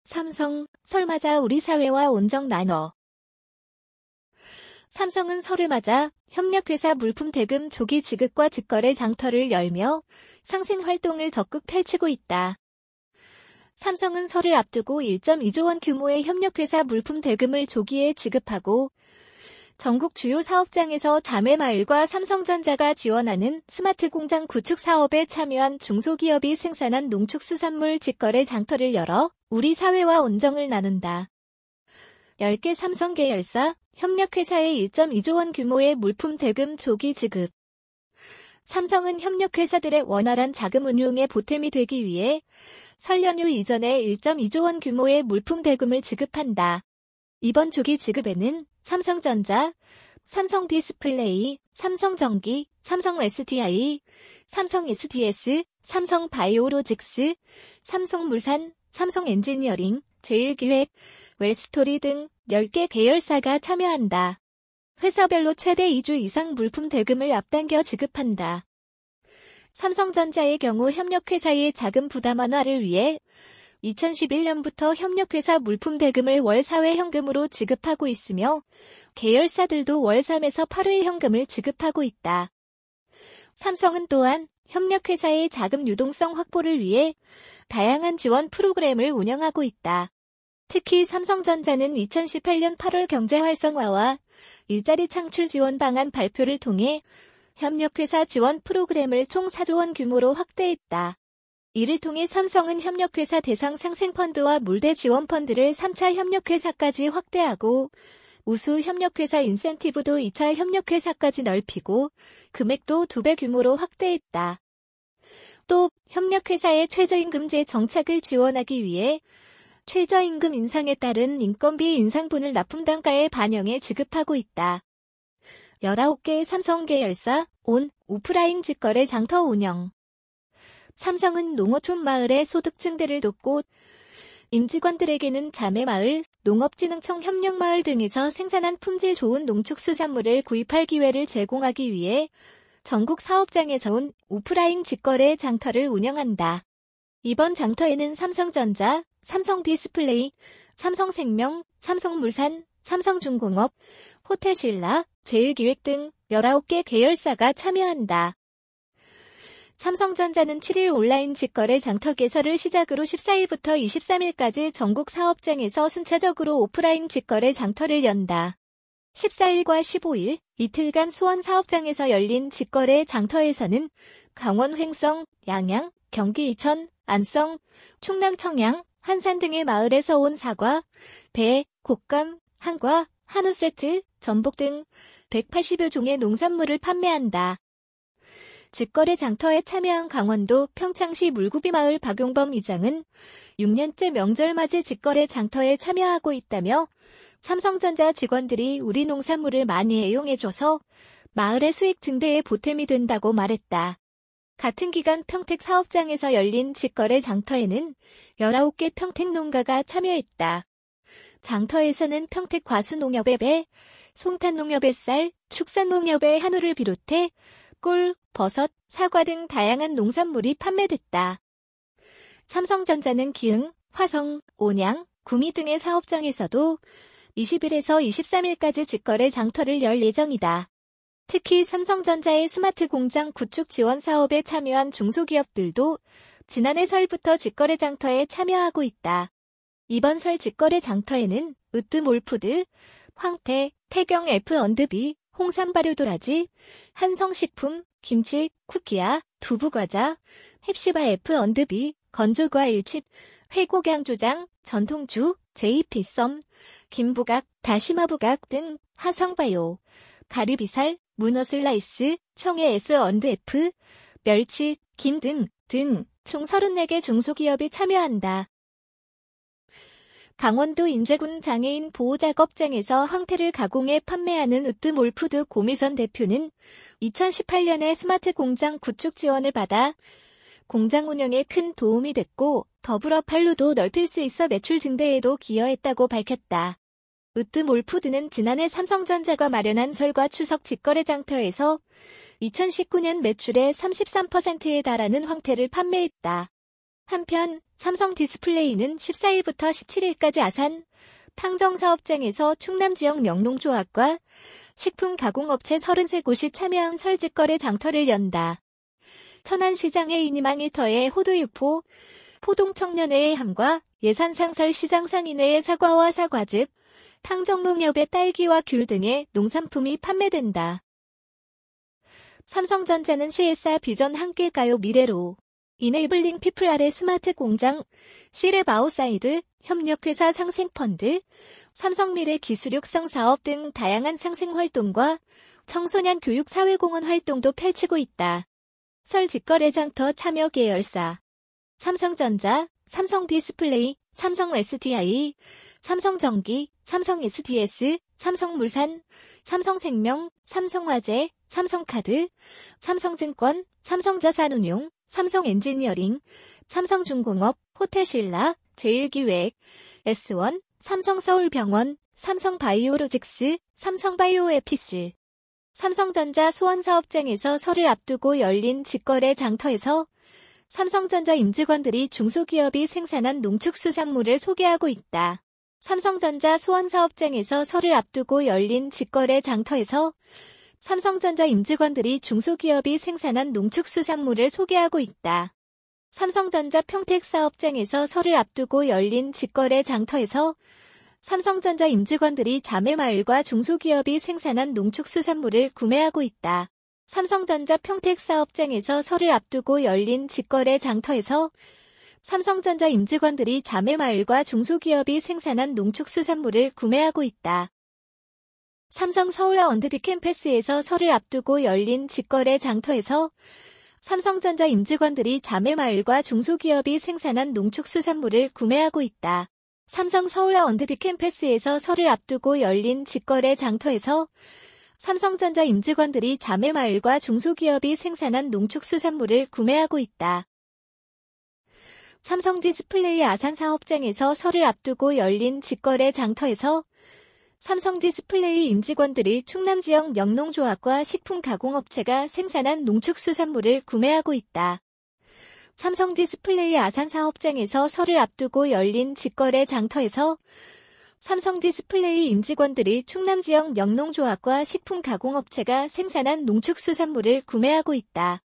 삼성, 설 맞아 우리 사회와 온정 나눠. 삼성은 설을 맞아 협력회사 물품 대금 조기 지급과 직거래 장터를 열며 상생 활동을 적극 펼치고 있다. 삼성은 설을 앞두고 1.2조 원 규모의 협력회사 물품 대금을 조기에 지급하고 전국 주요 사업장에서 다매마을과 삼성전자가 지원하는 스마트 공장 구축 사업에 참여한 중소기업이 생산한 농축수산물 직거래 장터를 열어 우리 사회와 온정을 나눈다. 10개 삼성 계열사, 협력회사의 1.2조 원 규모의 물품 대금 조기 지급. 삼성은 협력회사들의 원활한 자금 운용에 보탬이 되기 위해 설 연휴 이전에 1.2조 원 규모의 물품 대금을 지급한다. 이번 조기 지급에는 삼성전자, 삼성디스플레이, 삼성전기, 삼성 SDI, 삼성 SDS, 삼성 바이오로직스, 삼성물산, 삼성 엔지니어링, 제일기획, 웰스토리 등 10개 계열사가 참여한다. 회사별로 최대 2주 이상 물품 대금을 앞당겨 지급한다. 삼성전자의 경우 협력회사의 자금 부담 완화를 위해 2011년부터 협력회사 물품 대금을 월 4회 현금으로 지급하고 있으며 계열사들도 월 3에서 8회 현금을 지급하고 있다. 삼성은 또한 협력회사의 자금 유동성 확보를 위해 다양한 지원 프로그램을 운영하고 있다. 특히 삼성전자는 2018년 8월 경제 활성화와 일자리 창출 지원 방안 발표를 통해 협력회사 지원 프로그램을 총 4조 원 규모로 확대했다. 이를 통해 삼성은 협력회사 대상 상생펀드와 물대 지원펀드를 3차 협력회사까지 확대하고 우수 협력회사 인센티브도 2차 협력회사까지 넓히고 금액도 2배 규모로 확대했다. 또 협력회사의 최저임금제 정착을 지원하기 위해 최저임금 인상에 따른 인건비 인상분을 납품단가에 반영해 지급하고 있다. 19개의 삼성 계열사, 오프라인 직거래 장터 운영. 삼성은 농어촌 마을의 소득 증대를 돕고 임직원들에게는 자매마을, 농업진흥청 협력마을 등에서 생산한 품질 좋은 농축수산물을 구입할 기회를 제공하기 위해 전국 사업장에서 온 오프라인 직거래 장터를 운영한다. 이번 장터에는 삼성전자, 삼성디스플레이, 삼성생명, 삼성물산, 삼성중공업, 호텔신라, 제일기획 등 19개 계열사가 참여한다. 삼성전자는 7일 온라인 직거래 장터 개설을 시작으로 14일부터 23일까지 전국 사업장에서 순차적으로 오프라인 직거래 장터를 연다. 14일과 15일 이틀간 수원 사업장에서 열린 직거래 장터에서는 강원 횡성, 양양, 경기 이천, 안성, 충남 청양, 한산 등의 마을에서 온 사과, 배, 곶감, 한과, 한우 세트, 전복 등 180여 종의 농산물을 판매한다. 직거래 장터에 참여한 강원도 평창시 물구비마을 박용범 이장은 6년째 명절맞이 직거래 장터에 참여하고 있다며 삼성전자 직원들이 우리 농산물을 많이 애용해줘서 마을의 수익 증대에 보탬이 된다고 말했다. 같은 기간 평택 사업장에서 열린 직거래 장터에는 19개 평택 농가가 참여했다. 장터에서는 평택 과수농협의 배, 송탄농협의 쌀, 축산농협의 한우를 비롯해 꿀, 버섯, 사과 등 다양한 농산물이 판매됐다. 삼성전자는 기흥, 화성, 온양, 구미 등의 사업장에서도 20일에서 23일까지 직거래 장터를 열 예정이다. 특히 삼성전자의 스마트 공장 구축 지원 사업에 참여한 중소기업들도 지난해 설부터 직거래 장터에 참여하고 있다. 이번 설 직거래 장터에는 으뜸올푸드, 황태, 태경 F&B, 홍삼 발효도라지, 한성식품, 김치, 쿠키야, 두부과자, 햅시바 F&B, 건조과일칩, 회곡양조장, 전통주, JP 썸, 김부각, 다시마부각 등 하성바요, 가리비살, 문어슬라이스, 청해 S&F, 멸치, 김 등 총 34개 중소기업이 참여한다. 강원도 인제군 장애인 보호작업장에서 황태를 가공해 판매하는 으뜸올푸드 고미선 대표는 2018년에 스마트 공장 구축 지원을 받아 공장 운영에 큰 도움이 됐고 더불어 판로도 넓힐 수 있어 매출 증대에도 기여했다고 밝혔다. 으뜸올푸드는 지난해 삼성전자가 마련한 설과 추석 직거래 장터에서 2019년 매출의 33%에 달하는 황태를 판매했다. 한편 삼성 디스플레이는 14일부터 17일까지 아산, 탕정사업장에서 충남 지역 영농조합과 식품 가공업체 33곳이 참여한 설직거래 장터를 연다. 천안시장의 이니망일터의 호두육포, 포동청년회의 함과 예산상설 시장상인회의 사과와 사과즙, 탕정농협의 딸기와 귤 등의 농산품이 판매된다. 삼성전자는 CSR 비전 함께 가요 미래로 이네이블링 피플 아래 스마트 공장, 시랩 아웃사이드, 협력회사 상생펀드, 삼성미래 기술육성 사업 등 다양한 상생활동과 청소년 교육 사회공헌 활동도 펼치고 있다. 설 직거래 장터 참여 계열사 삼성전자, 삼성디스플레이, 삼성SDI, 삼성전기, 삼성SDS, 삼성물산, 삼성생명, 삼성화재, 삼성카드, 삼성증권, 삼성자산운용, 삼성엔지니어링, 삼성중공업, 호텔신라, 제일기획, S1, 삼성서울병원, 삼성바이오로직스, 삼성바이오에피스. 삼성전자 수원사업장에서 설을 앞두고 열린 직거래 장터에서 삼성전자 임직원들이 중소기업이 생산한 농축수산물을 소개하고 있다. 삼성전자 수원사업장에서 설을 앞두고 열린 직거래 장터에서 삼성전자 임직원들이 중소기업이 생산한 농축수산물을 소개하고 있다. 삼성전자 평택사업장에서 설을 앞두고 열린 직거래 장터에서 삼성전자 임직원들이 자매마을과 중소기업이 생산한 농축수산물을 구매하고 있다. 삼성전자 평택사업장에서 설을 앞두고 열린 직거래 장터에서 삼성전자 임직원들이 자매마을과 중소기업이 생산한 농축수산물을 구매하고 있다. 삼성 서울 언더디 캠퍼스에서 설을 앞두고 열린 직거래 장터에서 삼성전자 임직원들이 자매마을과 중소기업이 생산한 농축수산물을 구매하고 있다. 삼성 서울 언더디 캠퍼스에서 설을 앞두고 열린 직거래 장터에서 삼성전자 임직원들이 자매마을과 중소기업이 생산한 농축수산물을 구매하고 있다. 삼성디스플레이 아산 사업장에서 설을 앞두고 열린 직거래 장터에서 삼성디스플레이 임직원들이 충남 지역 영농조합과 식품가공업체가 생산한 농축수산물을 구매하고 있다. 삼성디스플레이 아산 사업장에서 설을 앞두고 열린 직거래 장터에서 삼성디스플레이 임직원들이 충남 지역 영농조합과 식품가공업체가 생산한 농축수산물을 구매하고 있다.